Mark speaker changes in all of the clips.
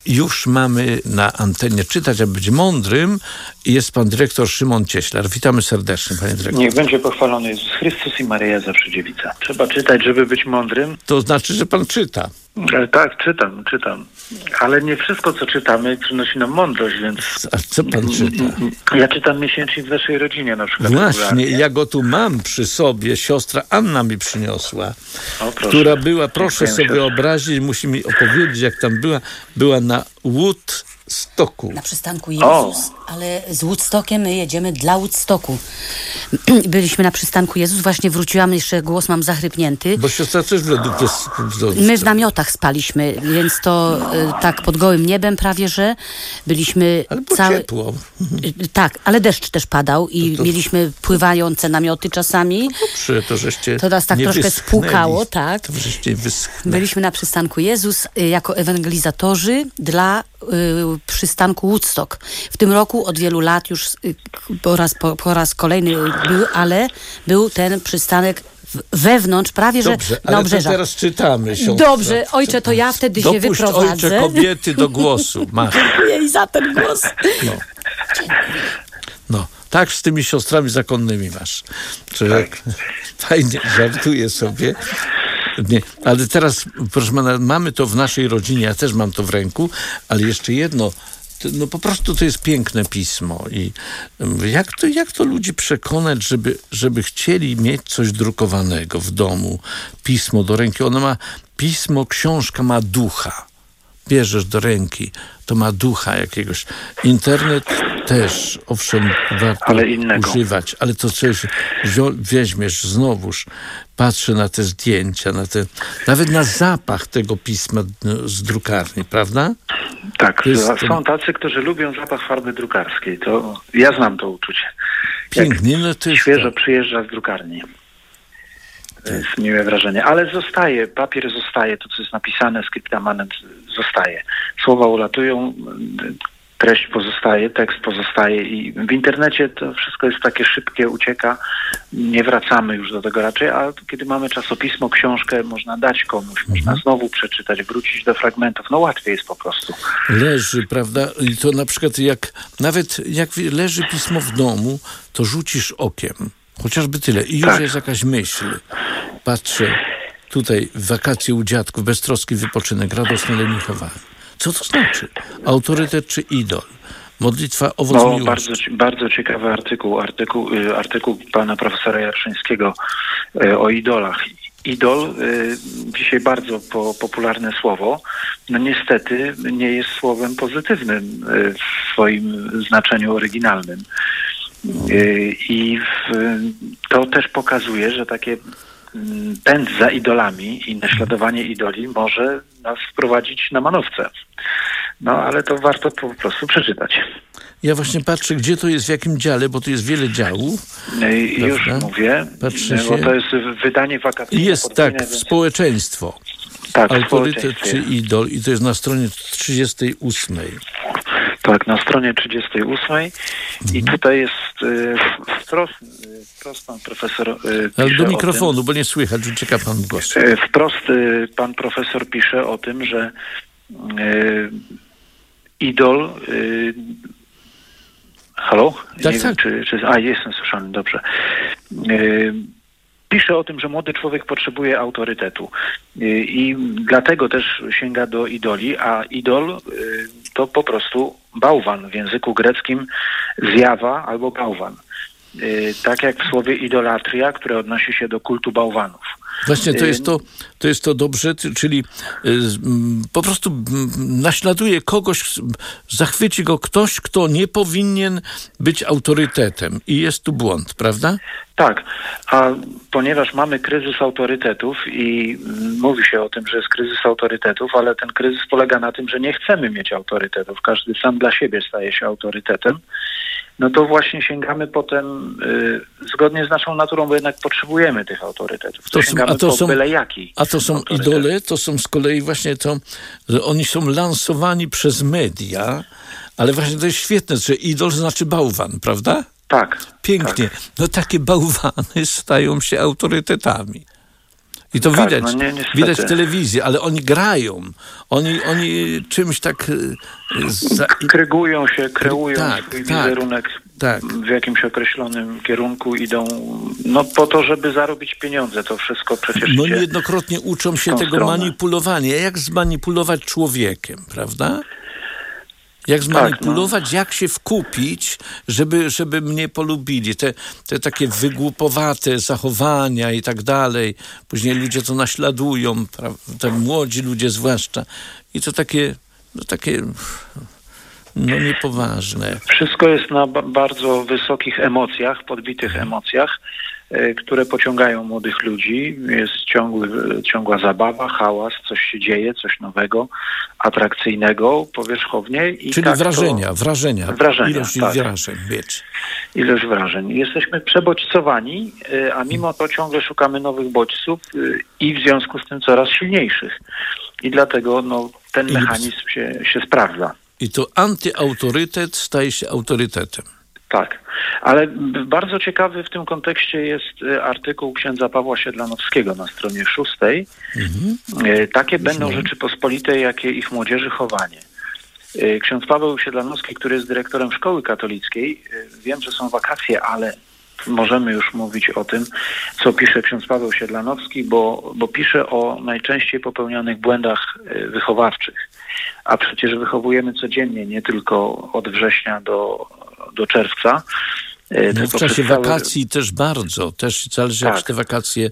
Speaker 1: Już mamy na antenie Czytać, aby być mądrym. Jest pan dyrektor Szymon Cieślar. Witamy serdecznie, panie dyrektorze.
Speaker 2: Niech będzie pochwalony Jezus Chrystus i Maryja zawsze dziewica. Trzeba czytać, żeby być mądrym.
Speaker 1: To znaczy, że pan czyta.
Speaker 2: Tak, czytam. Ale nie wszystko, co czytamy, przynosi nam mądrość, więc...
Speaker 1: A co pan czyta?
Speaker 2: Ja czytam miesięcznik w naszej rodzinie na przykład.
Speaker 1: Właśnie, ja go tu mam przy sobie. Siostra Anna mi przyniosła,
Speaker 2: O, proszę.
Speaker 1: która była, proszę
Speaker 2: Dziękuję,
Speaker 1: sobie
Speaker 2: siostro.
Speaker 1: wyobrazić, musi mi opowiedzieć, jak tam była. Była na Woodstocku.
Speaker 3: Na przystanku Jezus, ale z Woodstockiem my jedziemy dla Woodstocku. Byliśmy na przystanku Jezus, właśnie wróciłam, jeszcze głos mam zachrypnięty.
Speaker 1: Bo siostra też w lodówce...
Speaker 3: My w namiotach spaliśmy, więc to tak pod gołym niebem prawie, że byliśmy...
Speaker 1: Ale było ciepło.
Speaker 3: Tak, ale deszcz też padał i mieliśmy pływające namioty czasami.
Speaker 1: Dobrze, to żeście
Speaker 3: To nas tak
Speaker 1: nie
Speaker 3: troszkę
Speaker 1: wyschnęli.
Speaker 3: spłukało, tak.
Speaker 1: To żeście wyschnęli.
Speaker 3: Byliśmy na przystanku Jezus jako ewangelizactorzy dla przystanku Woodstock. W tym roku od wielu lat już po raz kolejny był ten przystanek wewnątrz, prawie
Speaker 1: Dobrze,
Speaker 3: że na
Speaker 1: ale
Speaker 3: obrzeżach.
Speaker 1: teraz czytamy, siostra.
Speaker 3: Dobrze, ojcze, to ja wtedy się wyprowadzę.
Speaker 1: Ojcze, kobiety do głosu. Masz.
Speaker 3: Jej za ten głos.
Speaker 1: No, tak z tymi siostrami zakonnymi masz. Człowiek fajnie żartuje sobie. Nie, ale teraz, proszę pana, mamy to w naszej rodzinie, ja też mam to w ręku, ale jeszcze jedno, no po prostu to jest piękne pismo i jak to ludzi przekonać, żeby chcieli mieć coś drukowanego w domu, pismo do ręki. Ono ma pismo, książka ma ducha. Bierzesz do ręki, to ma ducha jakiegoś. Internet też, owszem, warto używać, ale to coś weźmiesz znowuż, patrzę na te zdjęcia, nawet na zapach tego pisma z drukarni, prawda?
Speaker 2: Tak, są tacy, którzy lubią zapach farby drukarskiej. To ja znam to uczucie.
Speaker 1: Pięknie, no to jest
Speaker 2: świeżo przyjeżdża z drukarni. To jest miłe wrażenie. Ale zostaje, papier zostaje, to co jest napisane, scripta manent zostaje. Słowa ulatują, treść pozostaje, tekst pozostaje i w internecie to wszystko jest takie szybkie, ucieka, nie wracamy już do tego raczej, a kiedy mamy czasopismo, książkę, można dać komuś, można znowu przeczytać, wrócić do fragmentów, no łatwiej jest po prostu.
Speaker 1: Leży, prawda? I to na przykład nawet jak leży pismo w domu, to rzucisz okiem. Chociażby tyle. I już jest jakaś myśl. Patrzę, tutaj wakacje u dziadków, beztroski wypoczynek, radosne leniuchowanie. Co to znaczy? Autorytet czy idol? Modlitwa, owoc miłości.
Speaker 2: Bardzo ciekawy artykuł pana profesora Jarszyńskiego o idolach. Idol, dzisiaj bardzo popularne słowo, no niestety nie jest słowem pozytywnym w swoim znaczeniu oryginalnym. I to też pokazuje, że takie pęd za idolami i naśladowanie idoli może nas wprowadzić na manowce. No, ale to warto po prostu przeczytać.
Speaker 1: Ja właśnie patrzę, gdzie to jest, w jakim dziale, bo tu jest wiele działów.
Speaker 2: Już mówię, bo to jest wydanie wakacyjne.
Speaker 1: Jest tak, społeczeństwo.
Speaker 2: Tak,
Speaker 1: autorytet czy idol i to jest na stronie 38.
Speaker 2: Tak, na stronie 38 i tutaj jest wprost pan profesor
Speaker 1: ale do mikrofonu, bo nie słychać, ucieka pan głos.
Speaker 2: Wprost pan profesor pisze o tym, że idol... Halo?
Speaker 1: Tak,
Speaker 2: nie
Speaker 1: tak.
Speaker 2: Wiem, jestem słyszany, dobrze. Pisze o tym, że młody człowiek potrzebuje autorytetu i dlatego też sięga do idoli, a idol to po prostu bałwan, w języku greckim zjawa albo bałwan. Tak jak w słowie idolatria, które odnosi się do kultu bałwanów.
Speaker 1: Właśnie to jest to dobrze, czyli po prostu naśladuje kogoś, zachwyci go ktoś, kto nie powinien być autorytetem i jest tu błąd, prawda?
Speaker 2: Tak, a ponieważ mamy kryzys autorytetów i mówi się o tym, że jest kryzys autorytetów, ale ten kryzys polega na tym, że nie chcemy mieć autorytetów. Każdy sam dla siebie staje się autorytetem. No to właśnie sięgamy potem zgodnie z naszą naturą, bo jednak potrzebujemy tych autorytetów.
Speaker 1: A to są idole, to są z kolei właśnie to, że oni są lansowani przez media, ale właśnie to jest świetne, że idol znaczy bałwan, prawda?
Speaker 2: Tak.
Speaker 1: Pięknie.
Speaker 2: Tak.
Speaker 1: No takie bałwany stają się autorytetami. I to
Speaker 2: tak,
Speaker 1: widać, widać w telewizji, ale oni grają. Oni czymś tak...
Speaker 2: Krygują się, kreują swój wizerunek w jakimś określonym kierunku, idą po to, żeby zarobić pieniądze. To wszystko przecież idzie
Speaker 1: niejednokrotnie uczą się tego manipulowania. Jak zmanipulować człowiekiem, prawda? Jak zmanipulować, jak się wkupić, żeby mnie polubili. Te takie wygłupowate zachowania i tak dalej. Później ludzie to naśladują, te młodzi ludzie zwłaszcza. I to takie niepoważne.
Speaker 2: Wszystko jest na bardzo wysokich emocjach, podbitych emocjach, które pociągają młodych ludzi. Jest ciągła zabawa, hałas, coś się dzieje, coś nowego, atrakcyjnego powierzchownie.
Speaker 1: Czyli wrażenia. Ilość wrażeń.
Speaker 2: Ilość wrażeń. Jesteśmy przebodźcowani, a mimo to ciągle szukamy nowych bodźców i w związku z tym coraz silniejszych. I dlatego ten mechanizm się sprawdza.
Speaker 1: I to antyautorytet staje się autorytetem.
Speaker 2: Tak, ale bardzo ciekawy w tym kontekście jest artykuł księdza Pawła Siedlanowskiego na stronie 6. Takie będą Rzeczypospolitej, jakie ich młodzieży chowanie. Ksiądz Paweł Siedlanowski, który jest dyrektorem szkoły katolickiej, wiem, że są wakacje, ale możemy już mówić o tym, co pisze ksiądz Paweł Siedlanowski, bo pisze o najczęściej popełnianych błędach wychowawczych. A przecież wychowujemy codziennie, nie tylko od września do czerwca.
Speaker 1: W czasie wakacji też bardzo. Też zależy, jak się te wakacje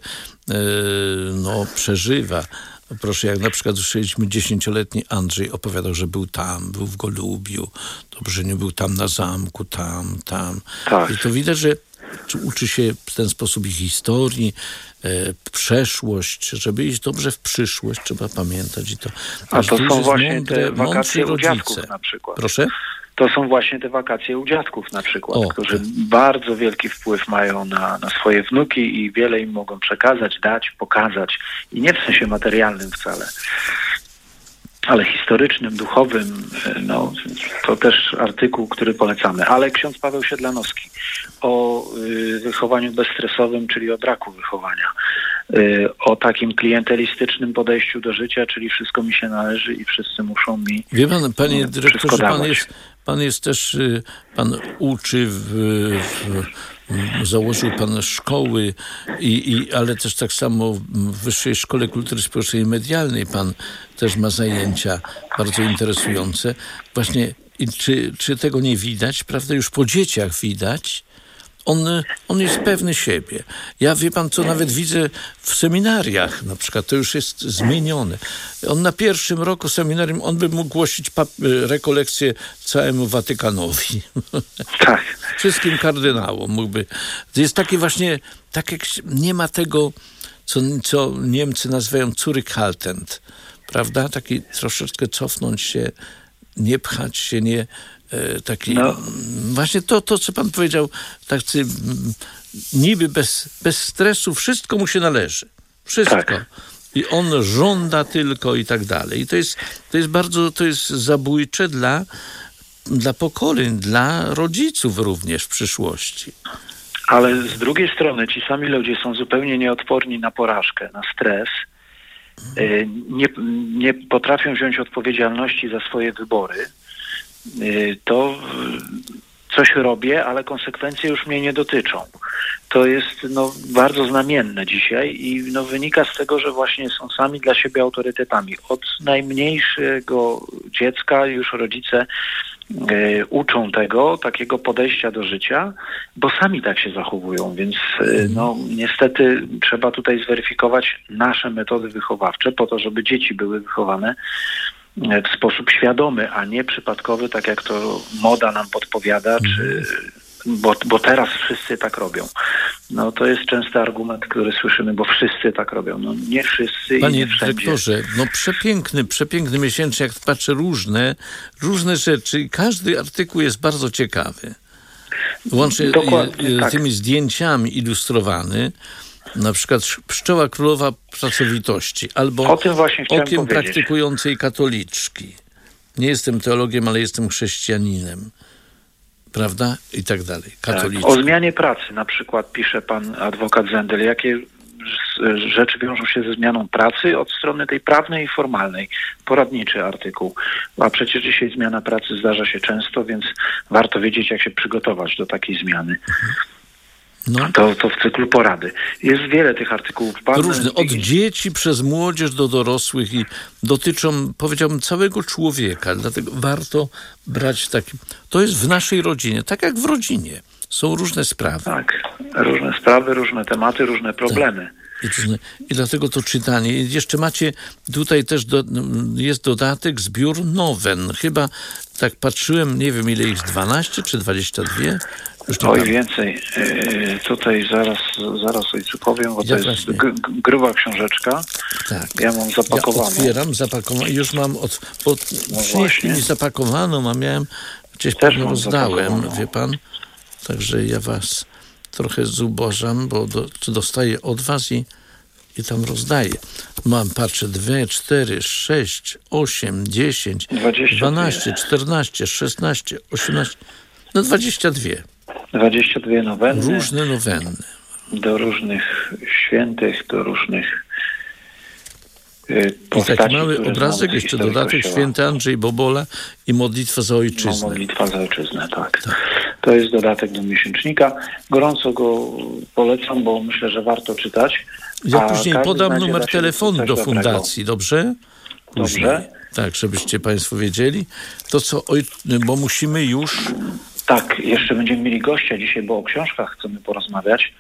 Speaker 1: przeżywa. Proszę, jak na przykład słyszeliśmy 10-letni Andrzej opowiadał, że był w Golubiu, dobrze nie był tam na zamku, tam.
Speaker 2: Tak.
Speaker 1: I to widać, że uczy się w ten sposób i historii, przeszłość, żeby iść dobrze w przyszłość, trzeba pamiętać.
Speaker 2: A to są właśnie te wakacje u dziadków na przykład.
Speaker 1: Proszę?
Speaker 2: To są właśnie te wakacje u dziadków na przykład, którzy bardzo wielki wpływ mają na swoje wnuki i wiele im mogą przekazać, dać, pokazać. I nie w sensie materialnym wcale, ale historycznym, duchowym. To też artykuł, który polecamy. Ale ksiądz Paweł Siedlanowski o wychowaniu bezstresowym, czyli o braku wychowania. O takim klientelistycznym podejściu do życia, czyli wszystko mi się należy i wszyscy muszą mi
Speaker 1: Wie pan, panie dyrektorze, pan jest też, pan uczy, założył pan szkoły, ale też tak samo w Wyższej Szkole Kultury Społecznej i Medialnej pan też ma zajęcia bardzo interesujące. Właśnie, czy tego nie widać? Prawda, już po dzieciach widać. On jest pewny siebie. Ja, wie pan co, nawet widzę w seminariach na przykład, to już jest zmienione. On na pierwszym roku seminarium, on by mógł głosić rekolekcję całemu Watykanowi.
Speaker 2: Tak.
Speaker 1: Wszystkim kardynałom mógłby. To jest takie właśnie, tak jak nie ma tego, co Niemcy nazywają Zurückhaltend, prawda? Taki troszeczkę cofnąć się, nie pchać się, nie... Właśnie to, co pan powiedział, niby bez stresu, wszystko mu się należy. Wszystko. Tak. I on żąda tylko i tak dalej. I to jest zabójcze dla pokoleń, dla rodziców również w przyszłości.
Speaker 2: Ale z drugiej strony ci sami ludzie są zupełnie nieodporni na porażkę, na stres. Nie potrafią wziąć odpowiedzialności za swoje wybory. To coś robię, ale konsekwencje już mnie nie dotyczą. To jest bardzo znamienne dzisiaj i wynika z tego, że właśnie są sami dla siebie autorytetami. Od najmniejszego dziecka już rodzice uczą takiego podejścia do życia, bo sami tak się zachowują, więc niestety trzeba tutaj zweryfikować nasze metody wychowawcze po to, żeby dzieci były wychowane w sposób świadomy, a nie przypadkowy, tak jak to moda nam podpowiada, bo teraz wszyscy tak robią. To jest częsty argument, który słyszymy, bo wszyscy tak robią. Nie wszyscy.
Speaker 1: Panie
Speaker 2: i nie wszędzie.
Speaker 1: dyrektorze, przepiękny miesięcznik, jak patrzę różne rzeczy i każdy artykuł jest bardzo ciekawy. Łącznie tymi zdjęciami ilustrowany, na przykład pszczoła królowa pracowitości, albo
Speaker 2: o tym właśnie chciałem
Speaker 1: okiem
Speaker 2: powiedzieć.
Speaker 1: praktykującej katoliczki. Nie jestem teologiem, ale jestem chrześcijaninem. Prawda? I tak dalej. Katoliczka.
Speaker 2: O zmianie pracy na przykład pisze pan adwokat Zendel. Jakie rzeczy wiążą się ze zmianą pracy od strony tej prawnej i formalnej. Poradniczy artykuł. A przecież dzisiaj zmiana pracy zdarza się często, więc warto wiedzieć, jak się przygotować do takiej zmiany.
Speaker 1: No.
Speaker 2: To w cyklu porady. Jest wiele tych artykułów.
Speaker 1: Różne, od dzieci przez młodzież do dorosłych i dotyczą, powiedziałbym, całego człowieka. Dlatego warto brać taki... To jest w naszej rodzinie, tak jak w rodzinie. Są różne sprawy.
Speaker 2: Tak, różne sprawy, różne tematy, różne problemy.
Speaker 1: Tak. I dlatego to czytanie. I jeszcze macie, tutaj też jest dodatek, zbiór nowen. Chyba, tak patrzyłem, nie wiem ile ich, 12 czy 22?
Speaker 2: Oj, więcej. Tutaj zaraz ojcu powiem, bo to jest gruba książeczka. Tak. Ja mam zapakowaną.
Speaker 1: Ja otwieram, zapakowaną i już mam, przynieśli mi zapakowaną, a miałem, gdzieś pewno rozdałem, wie pan. Także ja was trochę zubożam, bo dostaję od was i tam rozdaję. Patrzę, 2, 4, 6, 8, 10, 12, 14, 16, 18, 22.
Speaker 2: 22 noweny.
Speaker 1: Różne noweny.
Speaker 2: Do różnych świętych, do różnych postaci.
Speaker 1: I taki mały obrazek, jeszcze dodatek, święty Andrzej Bobola i modlitwa za ojczyznę.
Speaker 2: Modlitwa za ojczyznę, tak. To jest dodatek do miesięcznika. Gorąco go polecam, bo myślę, że warto czytać.
Speaker 1: Ja później podam numer telefonu do fundacji, dobrze? Później.
Speaker 2: Dobrze.
Speaker 1: Tak, żebyście państwo wiedzieli. To co, bo musimy już...
Speaker 2: Tak, jeszcze będziemy mieli gościa dzisiaj, bo o książkach chcemy porozmawiać.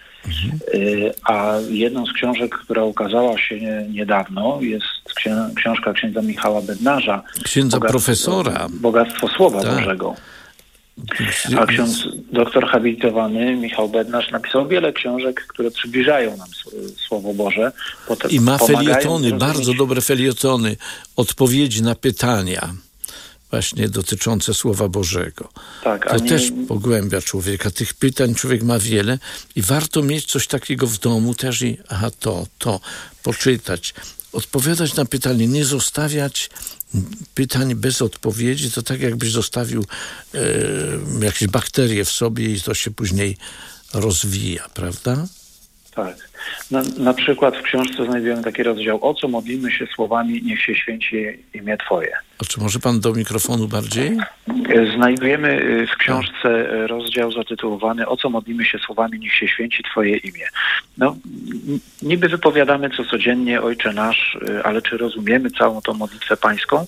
Speaker 2: A jedną z książek, która ukazała się niedawno, jest książka księdza Michała Bednarza.
Speaker 1: Księdza profesora.
Speaker 2: Bogactwo Słowa Bożego. A ksiądz doktor habilitowany Michał Bednarz napisał wiele książek, które przybliżają nam Słowo Boże.
Speaker 1: I ma felietony, bardzo dobre felietony, odpowiedzi na pytania właśnie dotyczące Słowa Bożego. Tak, to też pogłębia człowieka. Tych pytań człowiek ma wiele i warto mieć coś takiego w domu też i to poczytać. Odpowiadać na pytanie, nie zostawiać pytań bez odpowiedzi, to tak jakbyś zostawił jakieś bakterie w sobie i to się później rozwija, prawda?
Speaker 2: Tak. Na przykład w książce znajdujemy taki rozdział: o co modlimy się słowami, niech się święci imię Twoje.
Speaker 1: A czy może pan do mikrofonu bardziej?
Speaker 2: Znajdujemy w książce rozdział zatytułowany: o co modlimy się słowami, niech się święci Twoje imię. No, niby wypowiadamy codziennie Ojcze Nasz, ale czy rozumiemy całą tą modlitwę pańską?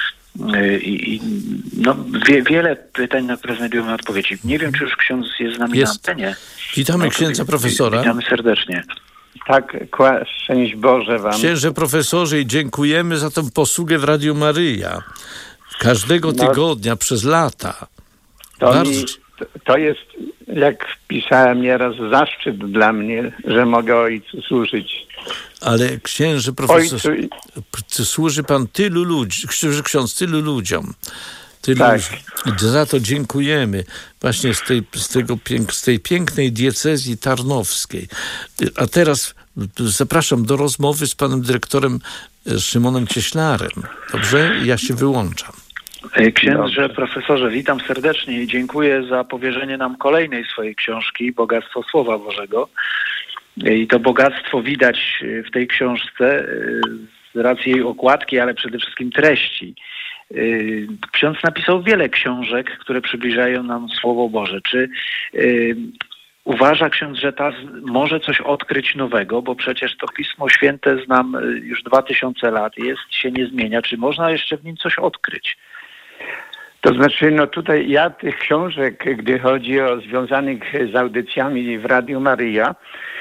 Speaker 2: Wiele pytań, na które znajdujemy odpowiedzi. Nie wiem, czy już ksiądz jest z nami na antenie.
Speaker 1: Witamy księdza profesora.
Speaker 2: Witamy serdecznie.
Speaker 4: Tak, szczęść Boże wam.
Speaker 1: Księże profesorze, i dziękujemy za tę posługę w Radiu Maryja. Każdego tygodnia, przez lata.
Speaker 4: To jest, jak pisałem nieraz, zaszczyt dla mnie, że mogę Ojcu służyć.
Speaker 1: Ale księże profesor, służy pan tylu ludzi, ksiądz tylu ludziom. Tak. I za to dziękujemy właśnie z tej pięknej diecezji tarnowskiej. A teraz zapraszam do rozmowy z panem dyrektorem Szymonem Cieślarem. Dobrze? Ja się wyłączam.
Speaker 2: Księdze profesorze, witam serdecznie i dziękuję za powierzenie nam kolejnej swojej książki Bogactwo Słowa Bożego. I to bogactwo widać w tej książce z racji jej okładki, ale przede wszystkim treści. Ksiądz napisał wiele książek, które przybliżają nam Słowo Boże. Czy uważa ksiądz, że może coś odkryć nowego, bo przecież to Pismo Święte znam już 2000 lat, się nie zmienia. Czy można jeszcze w nim coś odkryć?
Speaker 4: To znaczy, tutaj ja tych książek, gdy chodzi o związanych z audycjami w Radiu Maryja,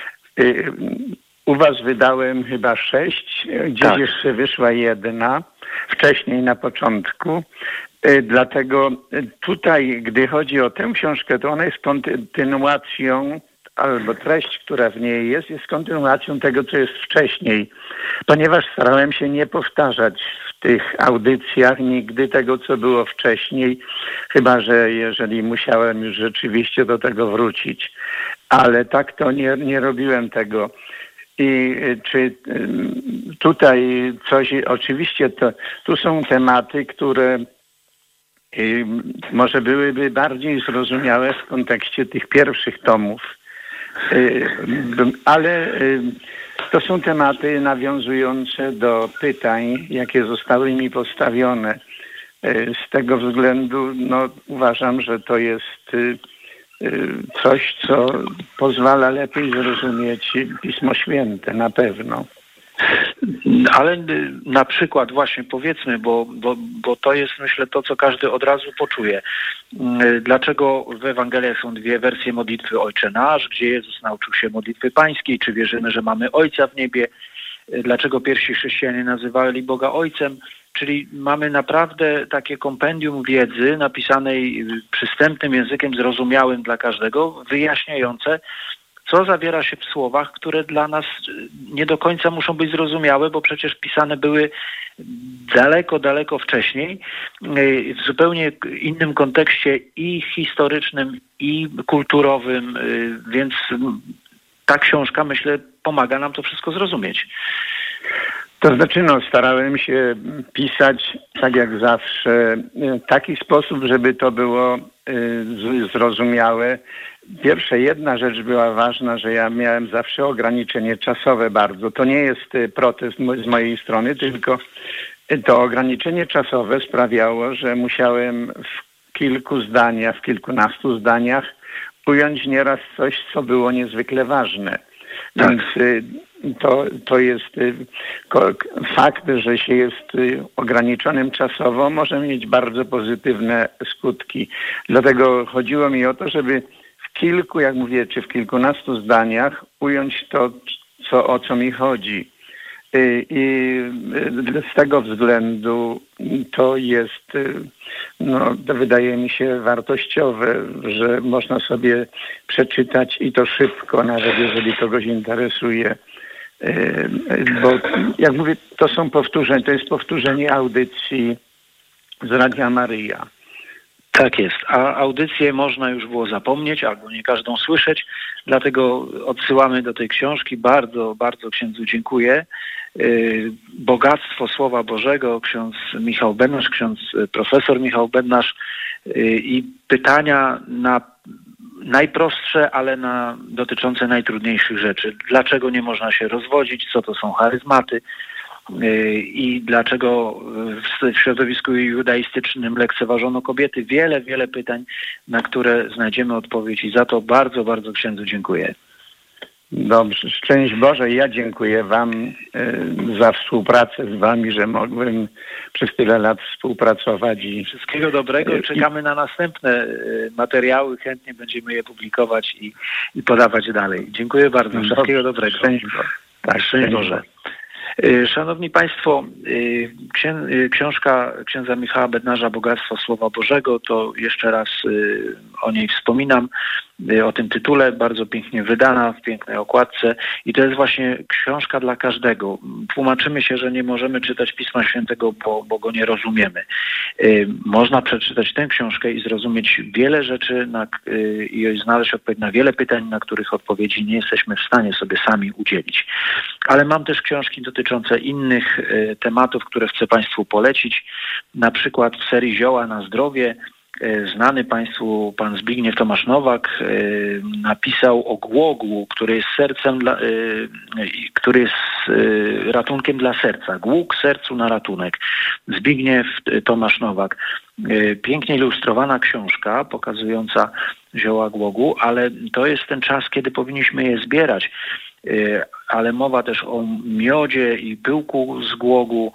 Speaker 4: u was wydałem chyba 6, gdzieś jeszcze wyszła jedna, wcześniej na początku. Dlatego tutaj, gdy chodzi o tę książkę, to ona jest kontynuacją, albo treść, która w niej jest kontynuacją tego, co jest wcześniej. Ponieważ starałem się nie powtarzać w tych audycjach nigdy tego, co było wcześniej, chyba że jeżeli musiałem już rzeczywiście do tego wrócić. Ale tak to nie robiłem tego. I czy tutaj coś, oczywiście tu są tematy, które może byłyby bardziej zrozumiałe w kontekście tych pierwszych tomów, ale To są tematy nawiązujące do pytań, jakie zostały mi postawione. Z tego względu uważam, że to jest coś, co pozwala lepiej zrozumieć Pismo Święte, na pewno.
Speaker 2: Ale na przykład właśnie powiedzmy, bo to jest, myślę, to, co każdy od razu poczuje. Dlaczego w Ewangeliach są dwie wersje modlitwy Ojcze Nasz, gdzie Jezus nauczył się modlitwy pańskiej, czy wierzymy, że mamy Ojca w niebie? Dlaczego pierwsi chrześcijanie nazywali Boga Ojcem? Czyli mamy naprawdę takie kompendium wiedzy napisanej przystępnym językiem zrozumiałym dla każdego, wyjaśniające, co zawiera się w słowach, które dla nas nie do końca muszą być zrozumiałe, bo przecież pisane były daleko, daleko wcześniej, w zupełnie innym kontekście i historycznym, i kulturowym, więc ta książka, myślę, pomaga nam to wszystko zrozumieć.
Speaker 4: To znaczy, starałem się pisać, tak jak zawsze, w taki sposób, żeby to było zrozumiałe. Pierwsza jedna rzecz była ważna, że ja miałem zawsze ograniczenie czasowe bardzo. To nie jest protest z mojej strony, tylko to ograniczenie czasowe sprawiało, że musiałem w kilku zdaniach, w kilkunastu zdaniach ująć nieraz coś, co było niezwykle ważne. Tak. Więc to jest fakt, że się jest ograniczonym czasowo, może mieć bardzo pozytywne skutki. Dlatego chodziło mi o to, żeby w kilku, jak mówię, czy w kilkunastu zdaniach ująć to, o co mi chodzi. I z tego względu to jest, wydaje mi się wartościowe, że można sobie przeczytać i to szybko, nawet jeżeli kogoś interesuje. Bo jak mówię, to jest powtórzenie audycji z Radia Maryja.
Speaker 2: Tak jest, a audycję można już było zapomnieć albo nie każdą słyszeć, dlatego odsyłamy do tej książki. Bardzo, bardzo księdzu dziękuję. Bogactwo Słowa Bożego, ksiądz Michał Bednarz, ksiądz profesor Michał Bednarz i pytania na najprostsze, ale dotyczące najtrudniejszych rzeczy. Dlaczego nie można się rozwodzić, co to są charyzmaty i dlaczego w środowisku judaistycznym lekceważono kobiety. Wiele, wiele pytań, na które znajdziemy odpowiedź i za to bardzo, bardzo księdzu dziękuję.
Speaker 4: Dobrze, szczęść Boże. Ja dziękuję Wam za współpracę z Wami, że mogłem przez tyle lat współpracować.
Speaker 2: Wszystkiego dobrego. Czekamy na następne materiały. Chętnie będziemy je publikować i podawać dalej. Dziękuję bardzo. Wszystkiego dobrego.
Speaker 4: Szczęść Boże.
Speaker 2: Tak, szczęść Boże. Szanowni Państwo, książka księdza Michała Bednarza Bogactwo Słowa Bożego, to jeszcze raz o niej wspominam, o tym tytule, bardzo pięknie wydana, w pięknej okładce i to jest właśnie książka dla każdego. Tłumaczymy się, że nie możemy czytać Pisma Świętego, bo go nie rozumiemy. Można przeczytać tę książkę i zrozumieć wiele rzeczy i znaleźć odpowiedź na wiele pytań, na których odpowiedzi nie jesteśmy w stanie sobie sami udzielić. Ale mam też książki dotyczące innych tematów, które chcę Państwu polecić. Na przykład w serii Zioła na zdrowie znany Państwu pan Zbigniew Tomasz Nowak napisał o głogу, który jest który jest ratunkiem dla serca. Głóg sercu na ratunek. Zbigniew Tomasz Nowak. Pięknie ilustrowana książka pokazująca zioła głogu, ale to jest ten czas, kiedy powinniśmy je zbierać. Ale mowa też o miodzie i pyłku z głogu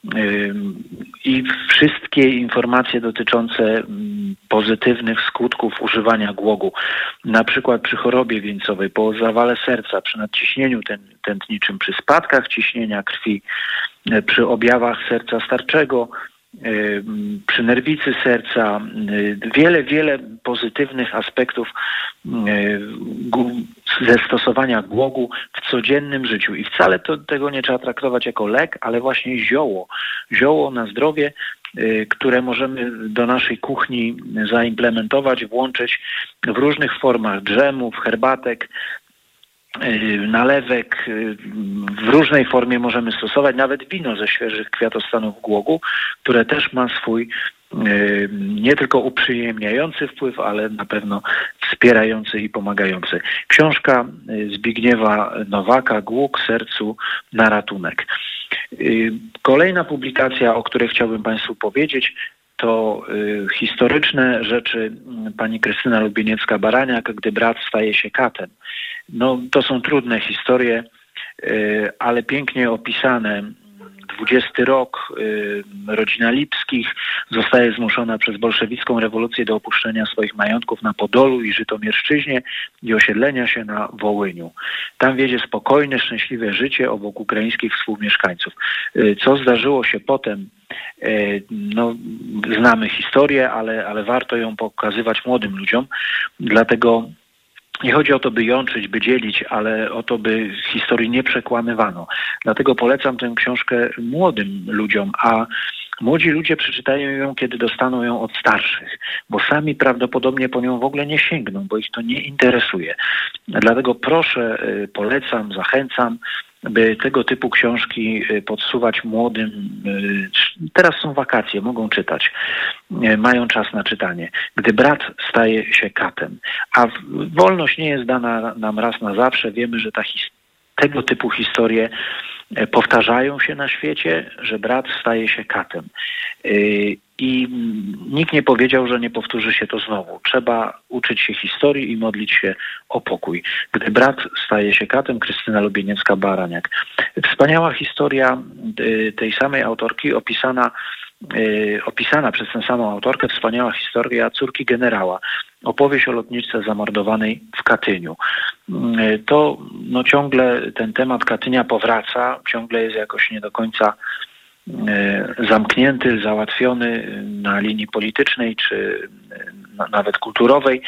Speaker 2: i wszystkie informacje dotyczące pozytywnych skutków używania głogu. Na przykład przy chorobie wieńcowej, po zawale serca, przy nadciśnieniu tętniczym, przy spadkach ciśnienia krwi, przy objawach serca starczego, przy nerwicy serca, wiele pozytywnych aspektów ze stosowania głogu w codziennym życiu. I wcale tego nie trzeba traktować jako lek, ale właśnie zioło na zdrowie, które możemy do naszej kuchni zaimplementować, włączyć w różnych formach dżemów, herbatek, nalewek, w różnej formie możemy stosować, nawet wino ze świeżych kwiatostanów głogu, które też ma swój nie tylko uprzyjemniający wpływ, ale na pewno wspierający i pomagający. Książka Zbigniewa Nowaka „Głuk sercu na ratunek”. Kolejna publikacja, o której chciałbym Państwu powiedzieć, to historyczne rzeczy pani Krystyna Lubieniecka-Baraniak, Gdy brat staje się katem. No, to są trudne historie, ale pięknie opisane. 20 rok, rodzina Lipskich zostaje zmuszona przez bolszewicką rewolucję do opuszczenia swoich majątków na Podolu i Żytomierszczyźnie i osiedlenia się na Wołyniu. Tam wiedzie spokojne, szczęśliwe życie obok ukraińskich współmieszkańców. Co zdarzyło się potem? No, znamy historię, ale warto ją pokazywać młodym ludziom, dlatego nie chodzi o to, by jączyć, by dzielić, ale o to, by historii nie przekłamywano. Dlatego polecam tę książkę młodym ludziom, a młodzi ludzie przeczytają ją, kiedy dostaną ją od starszych, bo sami prawdopodobnie po nią w ogóle nie sięgną, bo ich to nie interesuje. Dlatego proszę, polecam, zachęcam, by tego typu książki podsuwać młodym. Teraz są wakacje, mogą czytać. Mają czas na czytanie. Gdy brat staje się katem. A wolność nie jest dana nam raz na zawsze. Wiemy, że tego typu historie powtarzają się na świecie, że brat staje się katem. I nikt nie powiedział, że nie powtórzy się to znowu. Trzeba uczyć się historii i modlić się o pokój. Gdy brat staje się katem, Krystyna Lubieniecka-Baraniak. Wspaniała historia tej samej autorki, opisana przez tę samą autorkę, wspaniała historia córki generała. Opowieść o lotniczce zamordowanej w Katyniu. To ciągle ten temat Katynia powraca, ciągle jest jakoś nie do końca zamknięty, załatwiony na linii politycznej czy nawet kulturowej,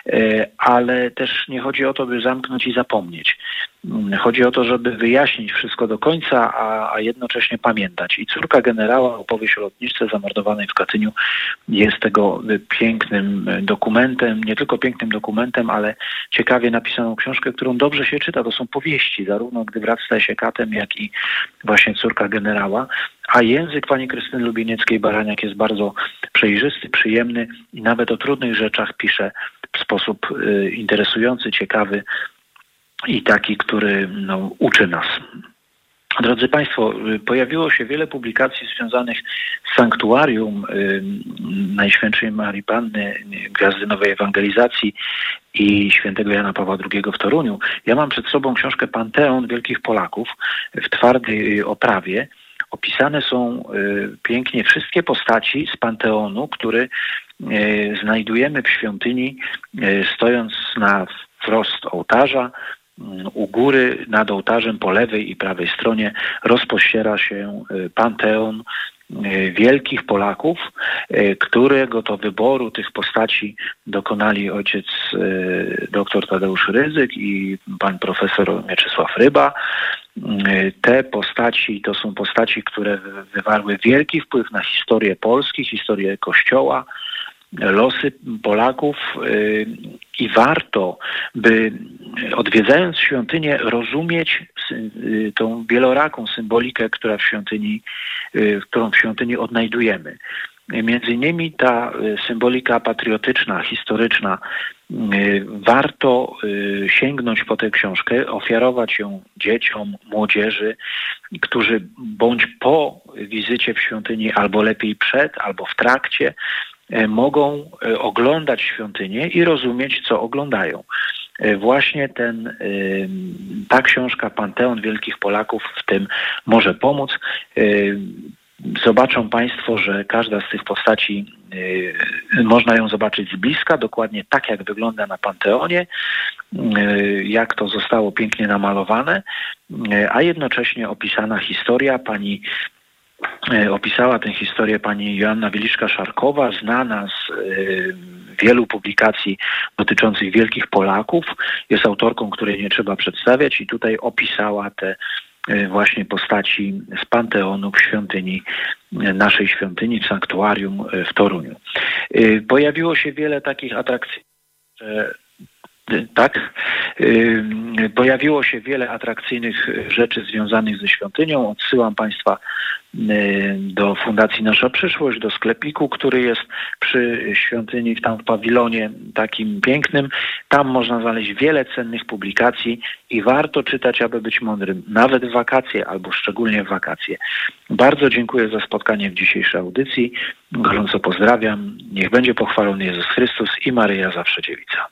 Speaker 2: ale też nie chodzi o to, by zamknąć i zapomnieć. Chodzi o to, żeby wyjaśnić wszystko do końca, a jednocześnie pamiętać. I córka generała, opowieść o lotniczce zamordowanej w Katyniu, jest tego pięknym dokumentem, nie tylko pięknym dokumentem, ale ciekawie napisaną książkę, którą dobrze się czyta. To są powieści, zarówno Gdy brat staje się katem, jak i właśnie córka generała. A język pani Krystyny Lubienieckiej-Baraniak jest bardzo przejrzysty, przyjemny i nawet o trudnych rzeczach pisze w sposób interesujący, ciekawy i taki, który uczy nas. Drodzy Państwo, pojawiło się wiele publikacji związanych z sanktuarium Najświętszej Marii Panny, Gwiazdy Nowej Ewangelizacji i świętego Jana Pawła II w Toruniu. Ja mam przed sobą książkę Panteon Wielkich Polaków w twardej oprawie. Opisane są pięknie wszystkie postaci z Panteonu, który znajdujemy w świątyni, stojąc na wprost ołtarza. U góry nad ołtarzem po lewej i prawej stronie rozpościera się Panteon wielkich Polaków, którego to wyboru tych postaci dokonali ojciec dr Tadeusz Rydzyk i pan profesor Mieczysław Ryba. Te postaci to są postaci, które wywarły wielki wpływ na historię Polski, historię Kościoła, losy Polaków i warto, by odwiedzając świątynię rozumieć tą wieloraką symbolikę, którą w świątyni odnajdujemy. Między innymi ta symbolika patriotyczna, historyczna. Warto sięgnąć po tę książkę, ofiarować ją dzieciom, młodzieży, którzy bądź po wizycie w świątyni, albo lepiej przed, albo w trakcie, mogą oglądać świątynię i rozumieć, co oglądają. Właśnie ta książka Panteon Wielkich Polaków w tym może pomóc. Zobaczą Państwo, że każda z tych postaci można ją zobaczyć z bliska, dokładnie tak, jak wygląda na Panteonie, jak to zostało pięknie namalowane, a jednocześnie opisana historia. Opisała tę historię pani Joanna Wieliczka-Szarkowa, znana z wielu publikacji dotyczących wielkich Polaków. Jest autorką, której nie trzeba przedstawiać i tutaj opisała te właśnie postaci z Panteonu w świątyni, naszej świątyni, w sanktuarium w Toruniu. Pojawiło się wiele takich atrakcji, Tak. Pojawiło się wiele atrakcyjnych rzeczy związanych ze świątynią. Odsyłam Państwa do Fundacji Nasza Przyszłość, do sklepiku, który jest przy świątyni, tam w pawilonie takim pięknym. Tam można znaleźć wiele cennych publikacji i warto czytać, aby być mądrym, nawet w wakacje albo szczególnie w wakacje. Bardzo dziękuję za spotkanie w dzisiejszej audycji. Gorąco pozdrawiam. Niech będzie pochwalony Jezus Chrystus i Maryja Zawsze Dziewica.